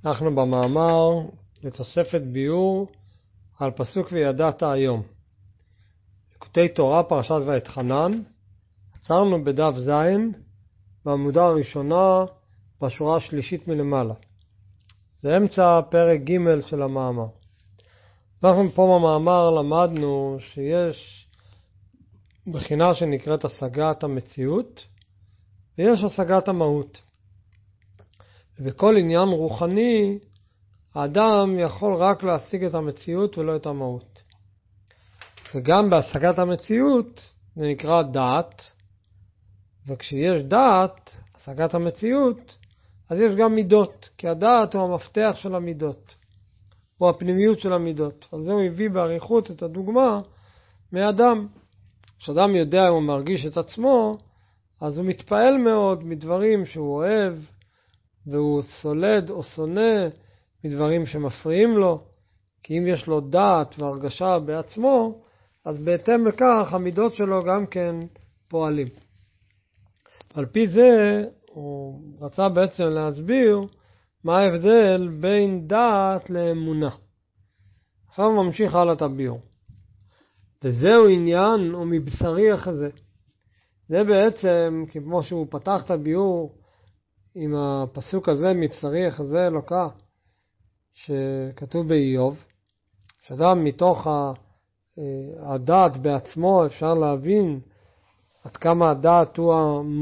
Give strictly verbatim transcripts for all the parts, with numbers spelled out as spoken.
אנחנו במאמר לתוספת ביור על פסוק וידעת היום. לקוטי תורה פרשת ואתחנן, עצרנו בדף זין בעמודה הראשונה בשורה השלישית מלמעלה. זה אמצע פרק ג' של המאמר. אנחנו פה במאמר למדנו שיש בחינה שנקראת השגת המציאות ויש השגת המהות. ובכל עניין רוחני האדם יכול רק להשיג את המציאות ולא את המהות. וגם בהשגת המציאות זה נקרא דעת, וכשיש דעת, השגת המציאות, אז יש גם מידות, כי הדעת הוא המפתח של המידות, הוא הפנימיות של המידות. אז זה הוא הביא בעריכות את הדוגמה מאדם. כשאדם יודע הוא מרגיש את עצמו, אז הוא מתפעל מאוד מדברים שהוא אוהב, והוא סולד או שונא מדברים שמפריעים לו, כי אם יש לו דעת והרגשה בעצמו, אז בהתאם לכך המידות שלו גם כן פועלים. על פי זה הוא רצה בעצם להסביר מה ההבדל בין דעת לאמונה. עכשיו הוא ממשיך הלאה את הביור. וזהו עניין או מבשרי אחזה. זה בעצם כמו שהוא פתח את הביור עם הפסוק הזה, מבשרי אחזה אלוקה, שכתוב באיוב, שאדם מתוך הדעת בעצמו אפשר להבין עד כמה הדעת הוא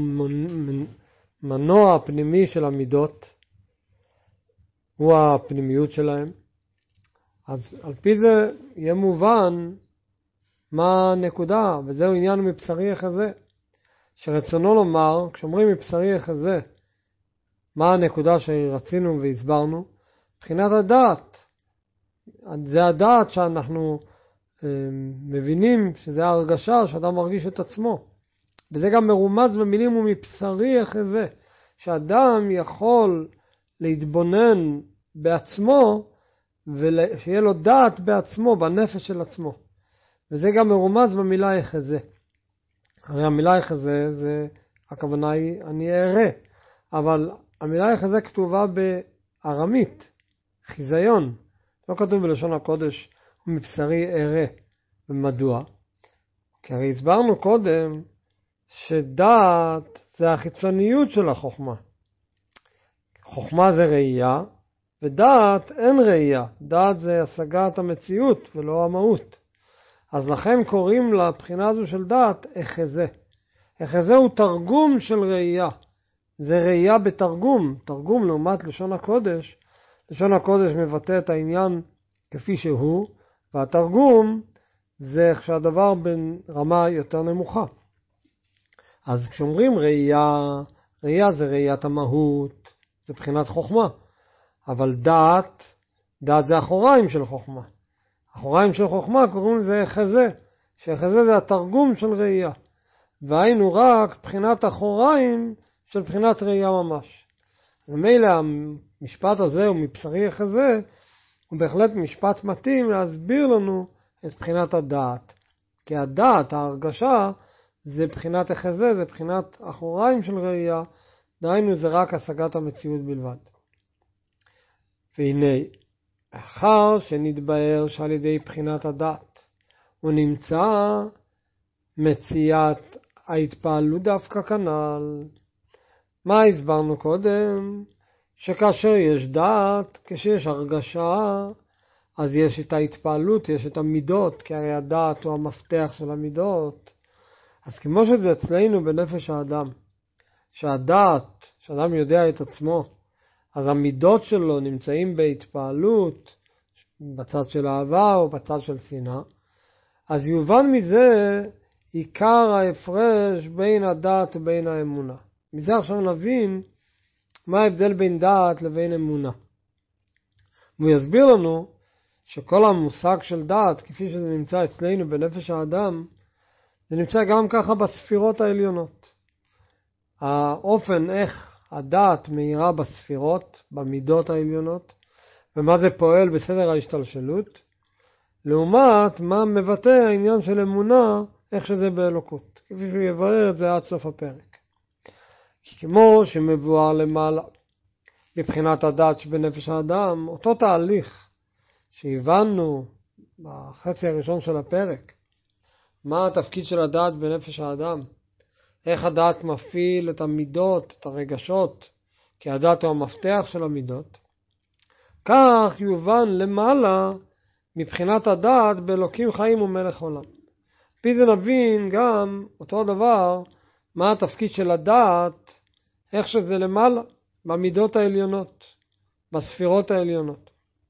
המנוע הפנימי של המידות, הוא הפנימיות שלהם. אז על פי זה יהיה מובן מה הנקודה, וזהו עניין מבשרי אחזה, שרצונו לומר, כשאומרים מבשרי אחזה, מה הנקודה שרצינו והסברנו? מבחינת הדעת. זה הדעת שאנחנו אה, מבינים שזה ההרגשה שאדם מרגיש את עצמו. וזה גם מרומז במילים ומבשרי אחזה, שאדם יכול להתבונן בעצמו ושיהיה לו דעת בעצמו, בנפש של עצמו. וזה גם מרומז במילה אחזה. הרי המילה אחזה, זה, הכוונה היא אני אראה, אבל המילה אחזה כתובה בארמית, חיזיון, לא כתוב בלשון הקודש מבשרי אראה. ומדוע? כי הרי הסברנו קודם שדעת זה החיצוניות של החוכמה. חוכמה זה ראייה, ודעת אין ראייה. דעת זה השגת המציאות ולא המהות. אז לכן קוראים לבחינה הזו של דעת אחזה. אחזה הוא תרגום של ראייה. זה ראייה בתרגום. תרגום לעומת לשון הקודש. לשון הקודש מבטא את העניין כפי שהוא, והתרגום זה איך שהדבר ברמה יותר נמוכה. אז כשאומרים ראייה, ראייה זה ראיית המהות, זה בחינת חוכמה. אבל דעת, דעת זה אחוריים של חוכמה. אחוריים של חוכמה קוראים לזה אחזה, שאחזה זה התרגום של ראייה. והיינו רק בחינת אחוריים של בחינת ראייה ממש. ומילא המשפט הזה הוא מבשרי אחזה, הוא בהחלט משפט מתאים להסביר לנו את בחינת הדעת. כי הדעת, ההרגשה, זה בחינת אחזה, זה בחינת אחוריים של ראייה, דהיינו זה רק השגת המציאות בלבד. והנה, אחר שנתבהר שעל ידי בחינת הדעת, הוא נמצא מציאת ההתפעלות דווקא כנ"ל. מה הסברנו קודם? שכאשר יש דעת, כשיש הרגשה, אז יש את ההתפעלות, יש את המידות, כי הרי הדעת הוא המפתח של המידות. אז כמו שזה אצלנו בנפש האדם, שהדעת, שאדם יודע את עצמו, אז המידות שלו נמצאים בהתפעלות, בצד של אהבה או בצד של שנאה, אז יובן מזה עיקר ההפרש בין הדעת ובין האמונה. מזה עכשיו נבין מה ההבדל בין דעת לבין אמונה. והוא יסביר לנו שכל המושג של דעת, כפי שזה נמצא אצלנו בנפש האדם, זה נמצא גם ככה בספירות העליונות. האופן איך הדעת מהירה בספירות, במידות העליונות, ומה זה פועל בסדר ההשתלשלות, לעומת מה מבטא העניין של אמונה, איך שזה באלוקות. כפי שהוא יברר את זה עד סוף הפרק. כמו שמבואר למעלה, מבחינת הדעת שבנפש האדם, אותו תהליך שהבנו בחצי הראשון של הפרק. מה התפקיד של הדעת בנפש האדם? איך הדעת מפעיל את המידות, את הרגשות, כי הדעת הוא המפתח של המידות. כך יובן למעלה מבחינת הדעת באלוקים חיים ומלך עולם. פי זה נבין גם אותו דבר, מה התפקיד של הדעת, איך שזה למעלה, במידות העליונות, בספירות העליונות.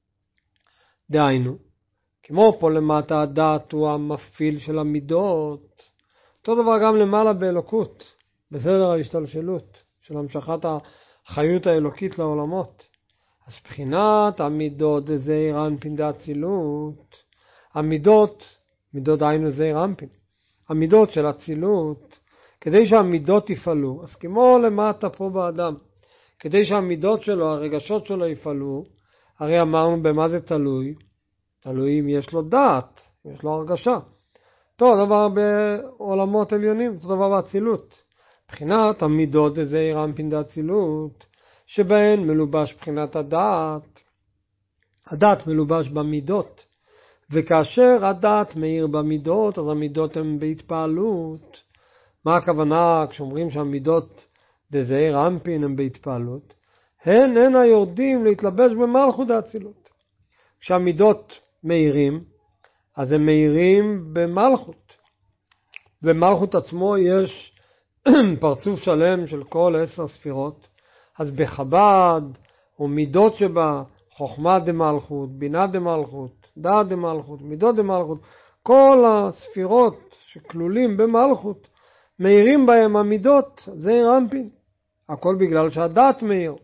דהיינו, כמו פה למטה הדעת הוא המפעיל של המידות, אותו דבר גם למעלה באלוקות, בסדר ההשתלשלות של המשכת החיות האלוקית לעולמות. אז בחינת המידות זה זעיר אנפין דאצילות, המידות, מידות היינו זעיר אנפין, המידות של אצילות, כדי שהמידות יפעלו, אז כמו למטה פה באדם, כדי שהמידות שלו, הרגשות שלו יפעלו, הרי אמרנו במה זה תלוי, תלוי אם יש לו דעת, אם יש לו הרגשה. אותו דבר בעולמות עליונים, אותו דבר באצילות. בחינת המידות זה זעיר אנפין דאצילות, שבהן מלובש בחינת הדעת, הדעת מלובש במידות, וכאשר הדעת מאיר במידות, אז המידות הן בהתפעלות. מה הכוונה כשאומרים שהמידות דזעיר אנפין הן בהתפעלות? הן הן היורדים להתלבש במלכות האצילות. כשהמידות מאירים, אז הם מאירים במלכות. במלכות עצמו יש פרצוף שלם של כל עשר ספירות, אז בחב"ד ומידות שבה חוכמה דמלכות, בינה דמלכות, דעת דמלכות, מידות דמלכות, כל הספירות שכלולים במלכות מאירים בהם המידות, זעיר אנפין. הכל בגלל שהדעת מאיר.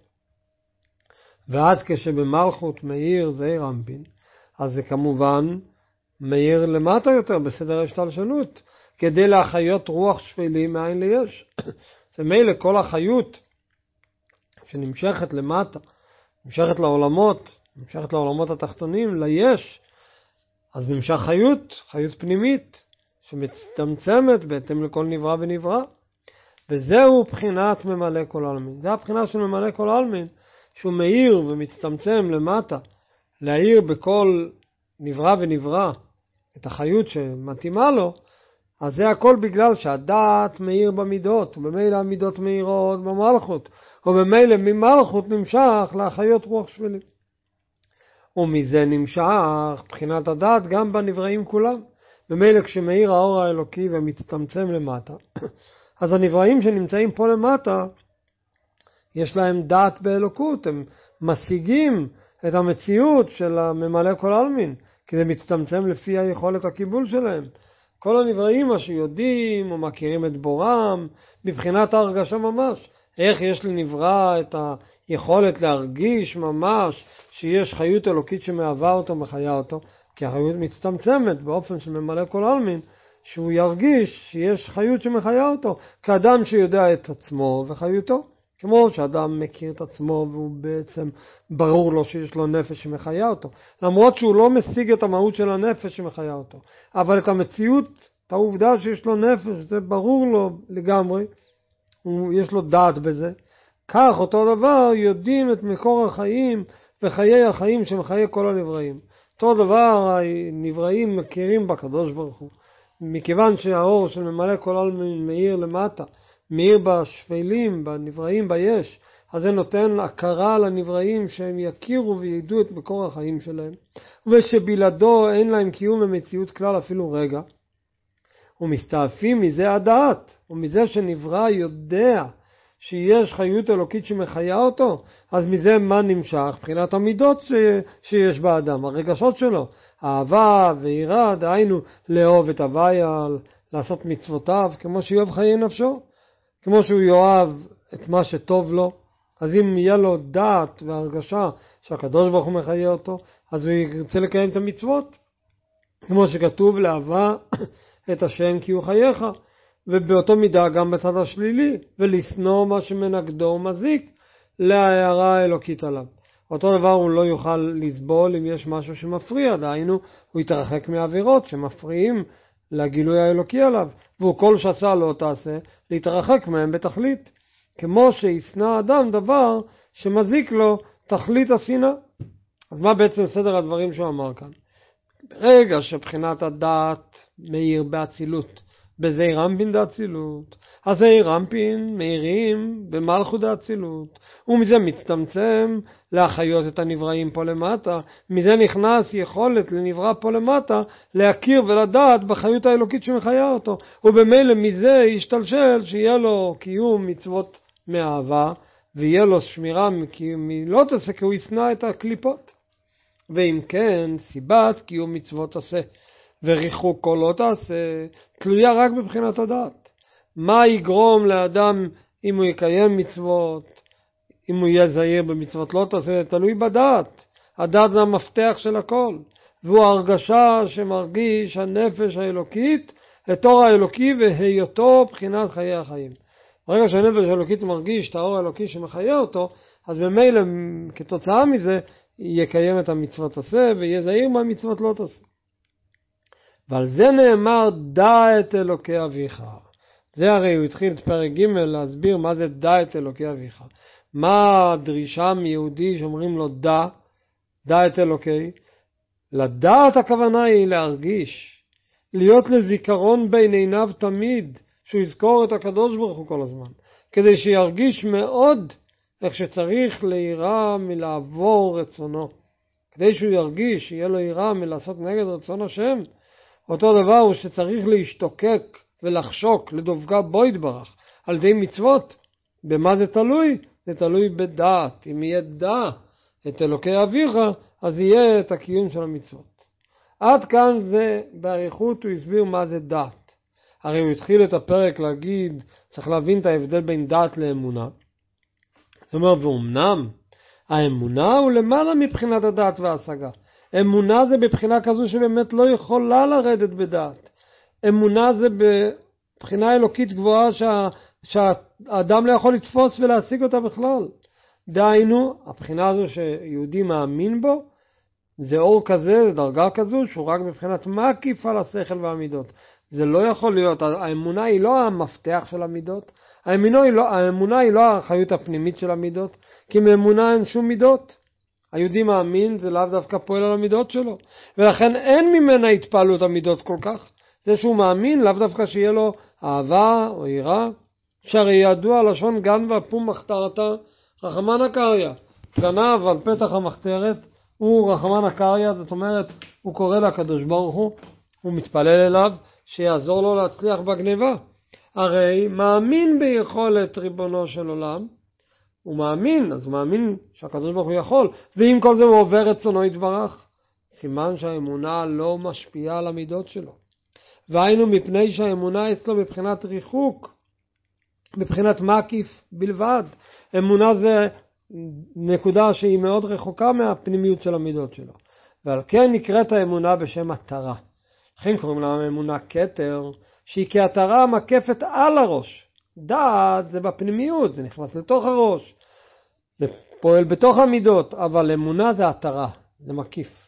ואז כשבמלכות מאיר זעיר אנפין, אז זה כמובן מאיר למטה יותר בסדר השתלשלות, כדי להחיות רוח שפלים מאין ליש. זה מילא כל החיות שנמשכת למטה, נמשכת לעולמות, נמשכת לעולמות התחתונים, ליש, אז נמשך חיות, חיות פנימית, שמצטמצמת בהתאם לכל נברא ונברא. וזהו בחינת ממלא כל העלמין. זה הבחינה של ממלא כל העלמין, שהוא מאיר ומצטמצם למטה, להאיר בכל נברא ונברא את החיות שמתאימה לו, אז זה הכל בגלל שהדעת מאיר במידות, ובמילא המידות מאירות במלכות, ובמילא ממלכות נמשך להחיות רוח שפלים. ומזה נמשך בחינת הדעת גם בנבראים כולם. במילא כשמאיר האור האלוקי ומצטמצם למטה, אז הנבראים שנמצאים פה למטה, יש להם דעת באלוקות, הם משיגים את המציאות של הממלא כל העלמין, כי זה מצטמצם לפי היכולת הקיבול שלהם. כל הנבראים שיודעים ומכירים את בורם, בבחינת ההרגשה ממש. איך יש לנברא את היכולת להרגיש ממש שיש חיות אלוקית שמהווה אותו, מחיה אותו, כי החיות מצטמצמת באופן של ממלא כל העלמין, שהוא ירגיש שיש חיות שמחיה אותו, כאדם שיודע את עצמו וחיותו. כמו שאדם מכיר את עצמו והוא בעצם ברור לו שיש לו נפש שמחיה אותו, למרות שהוא לא משיג את המהות של הנפש שמחיה אותו, אבל את המציאות, את העובדה שיש לו נפש, זה ברור לו לגמרי, יש לו דעת בזה. כך אותו דבר יודעים את מקור החיים וחיי החיים שמחיה כל הנבראים. אותו דבר הנבראים מכירים בקדוש ברוך הוא, מכיוון שהאור של ממלא כל העלמין מאיר למטה, מאיר בשפלים, בנבראים, ביש, אז זה נותן הכרה לנבראים שהם יכירו וידעו את מקור החיים שלהם, ושבלעדו אין להם קיום במציאות כלל אפילו רגע. ומסתעפים מזה הדעת, ומזה שנברא יודע שיש חיות אלוקית שמחיה אותו, אז מזה מה נמשך? מבחינת המידות ש... שיש באדם, הרגשות שלו, אהבה ויראה, דהיינו לאהוב את הוויה, לעשות מצוותיו, כמו שיאהב חיי נפשו. כמו שהוא יאהב את מה שטוב לו, אז אם יהיה לו דעת והרגשה שהקדוש ברוך הוא מחיה אותו, אז הוא ירצה לקיים את המצוות. כמו שכתוב לאהבה את השם כי הוא חייך, ובאותו מידה גם בצד השלילי, ולשנוא מה שמנגדו ומזיק להערה האלוקית עליו. אותו דבר הוא לא יוכל לסבול אם יש משהו שמפריע, דהיינו הוא יתרחק מהעבירות שמפריעים לגילוי האלוקי עליו, והוא כל שעשה לא תעשה, להתרחק מהם בתכלית. כמו שישנא אדם דבר שמזיק לו תכלית השנאה. אז מה בעצם סדר הדברים שהוא אמר כאן? ברגע שבחינת הדעת מאיר באצילות, בזעיר אנפין דאצילות, אז זעיר אנפין מאירים במלכות דאצילות, ומזה מצטמצם להחיות את הנבראים פה למטה. מזה נכנס יכולת לנברא פה למטה להכיר ולדעת בחיות האלוקית שמחיה אותו, ובמילא מזה ישתלשל שיהיה לו קיום מצוות מאהבה, ויהיה לו שמירה מלא תעשה, כי הוא ישנא את הקליפות. ואם כן, סיבת קיום מצוות עשה וריחוק כל לא תעשה תלויה רק בבחינת הדעת. מה יגרום לאדם אם הוא יקיים מצוות, אם הוא יהיה זהיר במצוות לא תעשה? תלוי בדעת. הדעת זה המפתח של הכל, והוא הרגשה שמרגיש הנפש האלוקית את אור האלוקי והיותו בחינת חיי החיים. ברגע שהנפש האלוקית מרגיש את האור האלוקי שמחיה אותו, אז במילא כתוצאה מזה יקיים את המצוות עשה ויהיה זהיר מהמצוות לא תעשה. ועל זה נאמר דע את אלוקי אביך. זה הרי הוא התחיל את פרק ג' להסביר מה זה דע את אלוקי אביך. מה הדרישה מיהודי שאומרים לו דע, דע את אלוקי? לדעת הכוונה היא להרגיש, להיות לזיכרון בין עיניו תמיד, שהוא יזכור את הקדוש ברוך הוא כל הזמן, כדי שירגיש מאוד איך שצריך להיראה מלעבור רצונו, כדי שהוא ירגיש, שיהיה לו יראה מלעשות נגד רצון השם. אותו דבר הוא שצריך להשתוקק ולחשוק לדבקה בו יתברך על ידי מצוות. במה זה תלוי? זה תלוי בדעת. אם יהיה דע את אלוקי אביך, אז יהיה את הקיום של המצוות. עד כאן זה בעריכות הוא הסביר מה זה דעת. הרי הוא התחיל את הפרק להגיד, צריך להבין את ההבדל בין דעת לאמונה. זאת אומרת, ואומנם האמונה הוא למעלה מבחינת הדעת וההשגה. אמונה זה בבחינה כזו שבאמת לא יכולה לרדת בדעת. אמונה זה בבחינה אלוקית גבוהה שה, שהאדם לא יכול לתפוס ולהשיג אותה בכלל. דהיינו, הבחינה הזו שיהודי מאמין בו, זה אור כזה, זה דרגה כזו, שהוא רק בבחינת מקיף על השכל והמידות. זה לא יכול להיות, האמונה היא לא המפתח של המידות, האמונה היא לא, האמונה היא לא החיות הפנימית של המידות, כי מאמונה אין שום מידות. היהודי מאמין זה לאו דווקא פועל על המידות שלו, ולכן אין ממנה התפעלות המידות כל כך. זה שהוא מאמין לאו דווקא שיהיה לו אהבה או יראה, שהרי ידוע לשון גן ופום מחתרתה רחמן הקריה. גנב על פתח המחתרת הוא רחמן הקריה, זאת אומרת הוא קורא לקדוש ברוך הוא, הוא מתפלל אליו שיעזור לו להצליח בגניבה. הרי מאמין ביכולת ריבונו של עולם, הוא מאמין, אז הוא מאמין שהקדוש ברוך הוא יכול, ואם כל זה הוא עובר רצונו יתברך, סימן שהאמונה לא משפיעה על המידות שלו. והיינו מפני שהאמונה אצלו מבחינת ריחוק, מבחינת מקיף בלבד. אמונה זה נקודה שהיא מאוד רחוקה מהפנימיות של המידות שלו. ועל כן נקראת האמונה בשם התרה. לכן קוראים לה אמונה כתר, שהיא כהתרה מקפת על הראש. דעת זה בפנימיות, זה נכנס לתוך הראש, זה פועל בתוך המידות, אבל אמונה זה התרה, זה מקיף.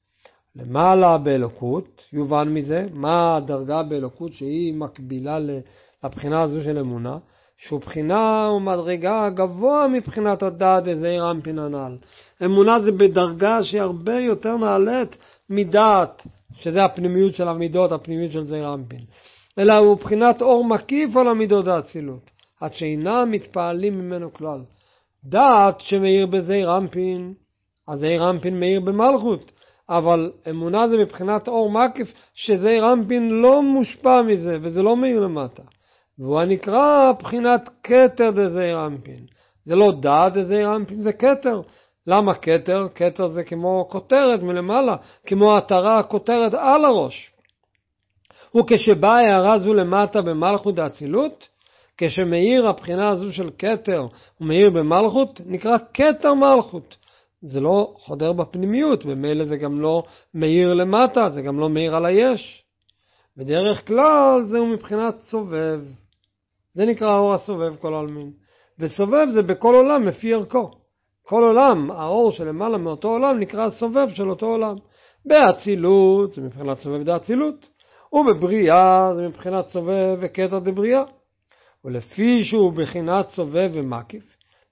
למעלה באלוקות, יובן מזה, מה הדרגה באלוקות שהיא מקבילה לבחינה הזו של אמונה, שהוא בחינה ומדרגה גבוה מבחינת הדעת וזעיר אנפין הנ"ל. אמונה זה בדרגה שהיא הרבה יותר נעלית מדעת, שזה הפנימיות של המידות, הפנימיות של זעיר אנפין. אלא הוא בחינת אור מקיף על המידות האצילות, עד שאינם מתפעלים ממנו כלל. דעת שמאיר בזעיר אנפין, אז זעיר אנפין מאיר במלכות, אבל אמונה זה מבחינת אור מקיף שזעיר אנפין לא מושפע מזה, וזה לא מאיר למטה. והוא נקרא בחינת כתר דזעיר אנפין. זה לא דעת דזעיר אנפין, זה כתר. למה כתר? כתר זה כמו כותרת מלמעלה, כמו התרה כותרת על הראש. וכשבאה הערה זו למטה במלכות האצילות, כשמאיר הבחינה הזו של כתר ומאיר במלכות, נקרא כתר מלכות. זה לא חודר בפנימיות, במילא זה גם לא מאיר למטה, זה גם לא מאיר על היש. בדרך כלל זהו מבחינת סובב. זה נקרא האור הסובב כל העלמין. וסובב זה בכל עולם לפי ערכו. כל עולם, האור שלמעלה מאותו עולם נקרא סובב של אותו עולם. באצילות זה מבחינת סובב דאצילות. ובבריאה זה מבחינת סובב וקטע דבריאה. ולפי שהוא בחינת סובב ומקיף,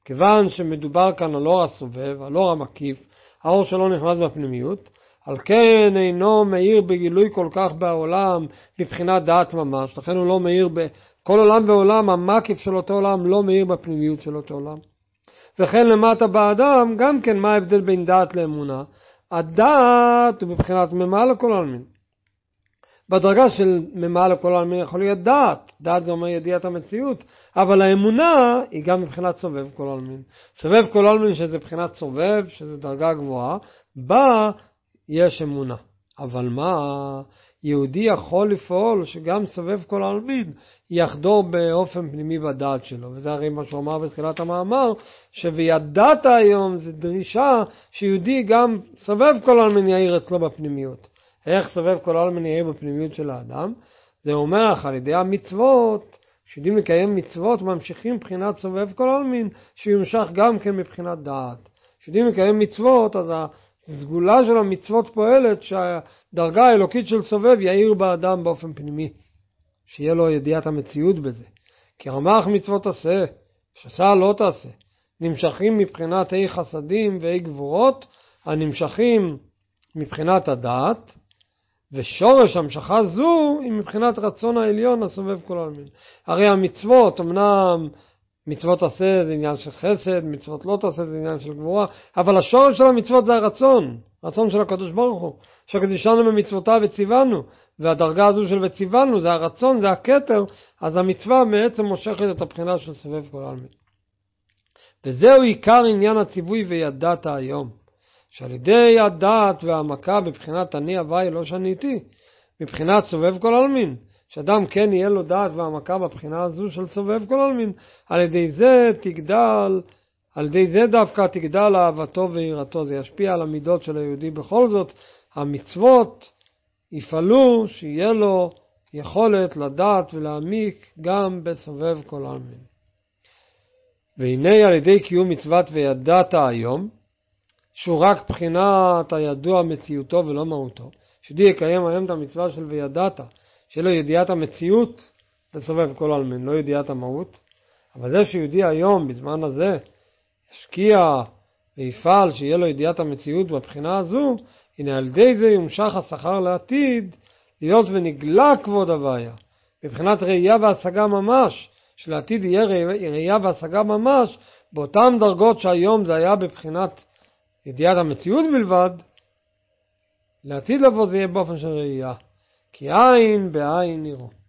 כיוון שמדובר כאן על אור הסובב, על אור המקיף, האור שלא נכנס בפנימיות, על כן אינו מאיר בגילוי כל כך בעולם בבחינת דעת ממש, לכן הוא לא מאיר בכל עולם ועולם, המקיף של אותו עולם לא מאיר בפנימיות של אותו עולם. וכן למטה באדם, גם כן מה ההבדל בין דעת לאמונה? הדעת הוא בבחינת ממעל לכל העלמין. בדרגה של ממעל לכל העלמין יכול להיות דעת, דעת זה אומר ידיעת המציאות, אבל האמונה היא גם מבחינת סובב כל העלמין. סובב כל העלמין שזה בבחינת סובב, שזה דרגה גבוהה, בה יש אמונה. אבל מה? יהודי יכול לפעול שגם סובב כל העלמין יחדור באופן פנימי בדעת שלו. וזה הרי מה שהוא אמר בתחילת המאמר, שבידעת היום זה דרישה שיהודי גם סובב כל העלמין יאיר אצלו בפנימיות. איך סובב כל העלמין יאיר בפנימיות של האדם? זה אומר לך על ידי המצוות, שיודעים לקיים מצוות ממשיכים מבחינת סובב כל העלמין, שימשך גם כן מבחינת דעת. שיודעים לקיים מצוות, אז הסגולה של המצוות פועלת שהדרגה האלוקית של סובב יאיר באדם באופן פנימי, שיהיה לו ידיעת המציאות בזה. כי רמ"ח מצוות עשה, שסה לא תעשה, נמשכים מבחינת אי חסדים ואי גבורות, הנמשכים מבחינת הדעת, ושורש המשכה זו היא מבחינת רצון העליון הסובב כל העלמין. הרי המצוות, אמנם מצוות עשה זה עניין של חסד, מצוות לא תעשה זה עניין של גבורה, אבל השורש של המצוות זה הרצון, רצון של הקדוש ברוך הוא, שקדישנו במצוותיו וציוונו, והדרגה הזו של וציוונו זה הרצון, זה הכתר, אז המצווה בעצם מושכת את הבחינה של סובב כל העלמין. וזהו עיקר עניין הציווי וידעת היום, שעל ידי הדעת והעמקה בבחינת אני הווי לא שניתי, מבחינת סובב כל העלמין, שאדם כן יהיה לו דעת והעמקה בבחינה הזו של סובב כל העלמין, על ידי זה תגדל, על ידי זה דווקא תגדל אהבתו ויראתו, זה ישפיע על המידות של היהודי. בכל זאת המצוות יפעלו שיהיה לו יכולת לדעת ולהעמיק גם בסובב כל העלמין. והנה על ידי קיום מצוות וידעת היום, שהוא רק בחינת הידוע מציאותו ולא מהותו, שיהודי יקיים היום את המצווה של וידעת, שיהיה לו ידיעת המציאות בסובב כל העלמין, לא ידיעת המהות. אבל זה שיהודי היום בזמן הזה ישקיע ויפעל שיהיה לו ידיעת המציאות בבחינה הזו, הנה על ידי זה יומשך השכר לעתיד להיות ונגלה כבוד הוויה בבחינת ראייה והשגה ממש, שלעתיד יהיה ראייה והשגה ממש באותן דרגות שהיום זה היה בבחינת ידיעת המציאות בלבד, לעתיד לבוא זה יהיה באופן של ראייה, כי עין בעין נראו.